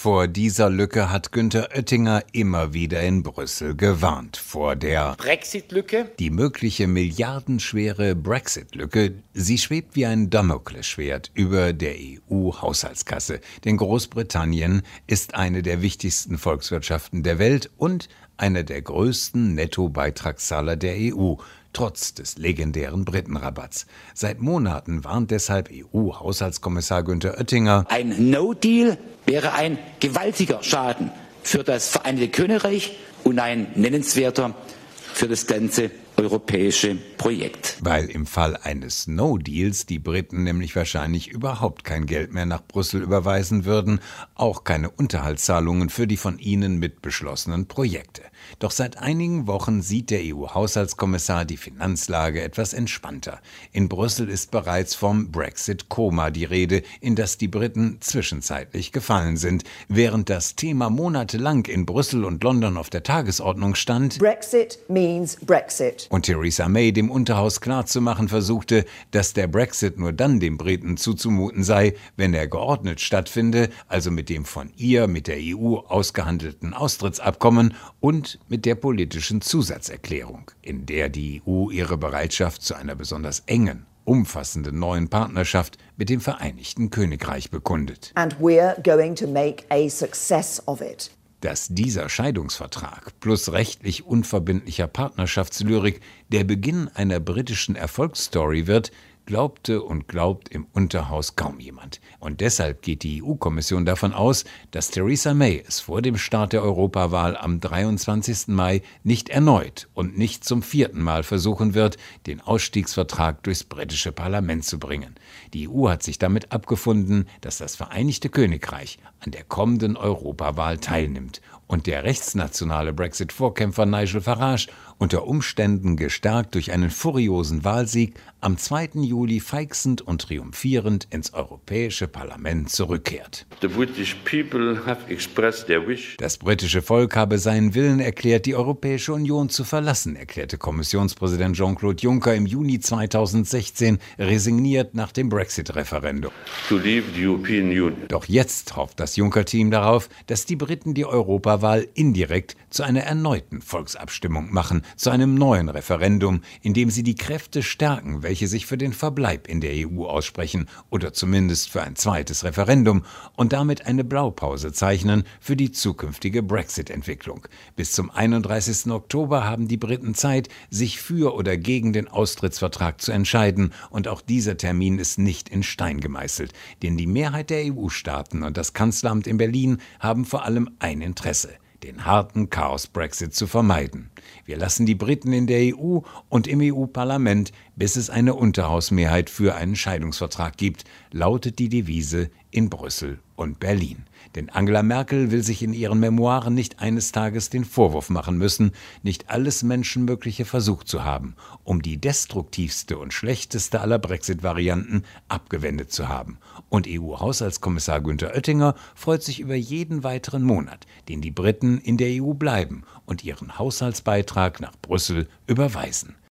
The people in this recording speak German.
Vor dieser Lücke hat Günther Oettinger immer wieder in Brüssel gewarnt. Vor der Brexit-Lücke. Die mögliche milliardenschwere Brexit-Lücke, sie schwebt wie ein Damoklesschwert über der EU-Haushaltskasse. Denn Großbritannien ist eine der wichtigsten Volkswirtschaften der Welt und einer der größten Nettobeitragszahler der EU. Trotz des legendären Britenrabatts. Seit Monaten warnt deshalb EU-Haushaltskommissar Günther Oettinger: Ein No-Deal wäre ein gewaltiger Schaden für das Vereinigte Königreich und ein nennenswerter für das ganze europäische Projekt. Weil im Fall eines No-Deals die Briten nämlich wahrscheinlich überhaupt kein Geld mehr nach Brüssel überweisen würden, auch keine Unterhaltszahlungen für die von ihnen mitbeschlossenen Projekte. Doch seit einigen Wochen sieht der EU-Haushaltskommissar die Finanzlage etwas entspannter. In Brüssel ist bereits vom Brexit-Koma die Rede, in das die Briten zwischenzeitlich gefallen sind. Während das Thema monatelang in Brüssel und London auf der Tagesordnung stand, Brexit means Brexit. Und Theresa May dem Unterhaus klarzumachen versuchte, dass der Brexit nur dann den Briten zuzumuten sei, wenn er geordnet stattfinde, also mit dem von ihr mit der EU ausgehandelten Austrittsabkommen und mit der politischen Zusatzerklärung, in der die EU ihre Bereitschaft zu einer besonders engen, umfassenden neuen Partnerschaft mit dem Vereinigten Königreich bekundet. And we're going to make a success of it. Dass dieser Scheidungsvertrag plus rechtlich unverbindlicher Partnerschaftslyrik der Beginn einer britischen Erfolgsstory wird, glaubte und glaubt im Unterhaus kaum jemand. Und deshalb geht die EU-Kommission davon aus, dass Theresa May es vor dem Start der Europawahl am 23. Mai nicht erneut und nicht zum 4. Mal versuchen wird, den Ausstiegsvertrag durchs britische Parlament zu bringen. Die EU hat sich damit abgefunden, dass das Vereinigte Königreich an der kommenden Europawahl teilnimmt und der rechtsnationale Brexit-Vorkämpfer Nigel Farage unter Umständen gestärkt durch einen furiosen Wahlsieg am 2. Juli feixend und triumphierend ins Europäische Parlament zurückkehrt. Das britische Volk habe seinen Willen erklärt, die Europäische Union zu verlassen, erklärte Kommissionspräsident Jean-Claude Juncker im Juni 2016, resigniert nach dem Brexit-Referendum. Doch jetzt hofft das Juncker-Team darauf, dass die Briten die Europawahl indirekt zu einer erneuten Volksabstimmung machen, zu einem neuen Referendum, in dem sie die Kräfte stärken, welche sich für den Verbleib in der EU aussprechen oder zumindest für ein zweites Referendum und damit eine Blaupause zeichnen für die zukünftige Brexit-Entwicklung. Bis zum 31. Oktober haben die Briten Zeit, sich für oder gegen den Austrittsvertrag zu entscheiden, und auch dieser Termin ist nicht in Stein gemeißelt, denn die Mehrheit der EU-Staaten und das Kanzleramt in Berlin haben vor allem ein Interesse: den harten Chaos-Brexit zu vermeiden. Wir lassen die Briten in der EU und im EU-Parlament, bis es eine Unterhausmehrheit für einen Scheidungsvertrag gibt, lautet die Devise in Brüssel und Berlin. Denn Angela Merkel will sich in ihren Memoiren nicht eines Tages den Vorwurf machen müssen, nicht alles Menschenmögliche versucht zu haben, um die destruktivste und schlechteste aller Brexit-Varianten abgewendet zu haben. Und EU-Haushaltskommissar Günther Oettinger freut sich über jeden weiteren Monat, den die Briten in der EU bleiben und ihren Haushaltsbeitrag nach Brüssel überweisen.